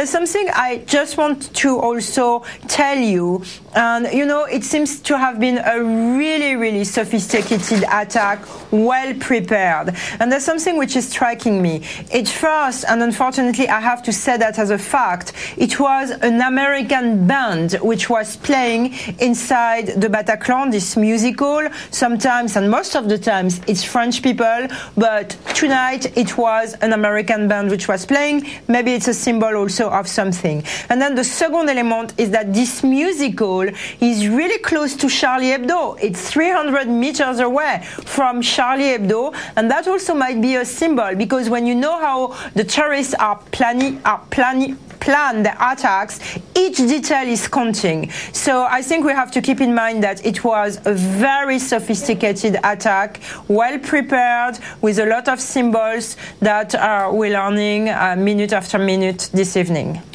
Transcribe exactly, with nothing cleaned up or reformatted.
there's something I just want to also tell you, and you know, it seems to have been a really, really sophisticated attack, well prepared. And there's something which is striking me. It first, and unfortunately I have to say that as a fact, it was an American band which was playing inside the Bataclan, this musical. Sometimes, and most of the times, it's French people, but tonight it was an American band which was playing. Maybe it's a symbol also of something. And then the second element is that this musical is really close to Charlie Hebdo. It's three hundred meters away from Charlie Hebdo, and that also might be a symbol, because when you know how the terrorists are planning, are planning, plan the attacks, each detail is counting. So I think we have to keep in mind that it was a very sophisticated attack, well prepared, with a lot of symbols that uh, we're learning uh, minute after minute this evening.